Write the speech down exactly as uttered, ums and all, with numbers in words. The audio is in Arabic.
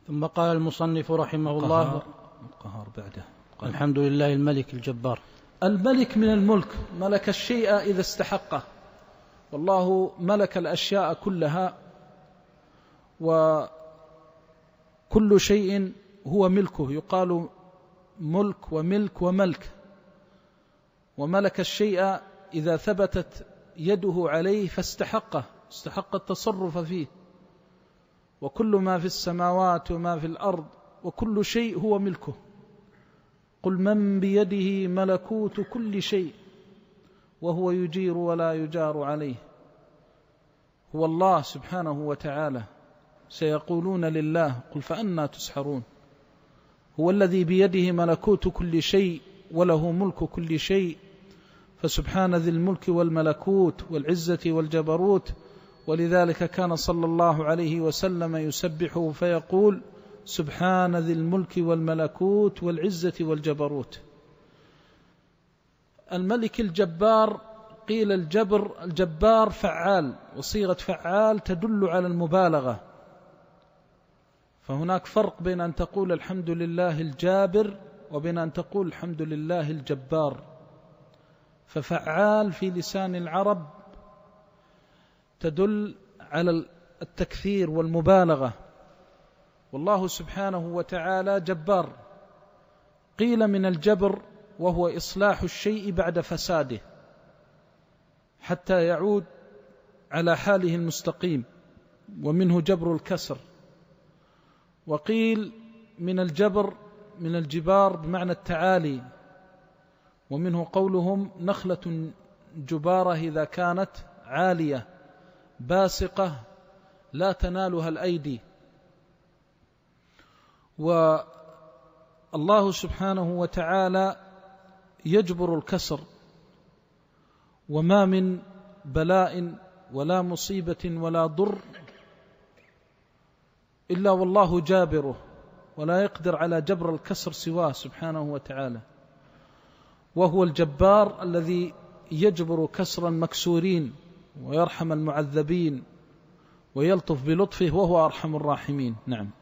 ثم قال المصنف رحمه الله القهار بعده. الحمد لله الملك الجبار. الملك من الملك، ملك الشيء إذا استحقه، والله ملك الأشياء كلها، وكل شيء هو ملكه، يقال ملك وملك وملك. وملك الشيء إذا ثبتت يده عليه فاستحقه، استحق التصرف فيه، وكل ما في السماوات وما في الأرض وكل شيء هو ملكه. قل من بيده ملكوت كل شيء وهو يجير ولا يجار عليه. هو الله سبحانه وتعالى. سيقولون لله قل فأنى تسحرون. هو الذي بيده ملكوت كل شيء وله ملك كل شيء، فسبحان ذي الملك والملكوت والعزة والجبروت. ولذلك كان صلى الله عليه وسلم يسبحه فيقول سبحان ذي الملك والملكوت والعزة والجبروت. الملك الجبار، قيل الجبر الجبار فعال، وصيغة فعال تدل على المبالغة، فهناك فرق بين أن تقول الحمد لله الجابر وبين أن تقول الحمد لله الجبار. ففعال في لسان العرب تدل على التكثير والمبالغة، والله سبحانه وتعالى جبار. قيل من الجبر وهو إصلاح الشيء بعد فساده حتى يعود على حاله المستقيم، ومنه جبر الكسر. وقيل من الجبر من الجبار بمعنى التعالي، ومنه قولهم نخلة جبارة إذا كانت عالية باسقة لا تنالها الأيدي. والله سبحانه وتعالى يجبر الكسر، وما من بلاء ولا مصيبة ولا ضر إلا والله جابره، ولا يقدر على جبر الكسر سواه سبحانه وتعالى. وهو الجبار الذي يجبر كسر المكسورين ويرحم المعذبين ويلطف بلطفه، وهو أرحم الراحمين. نعم.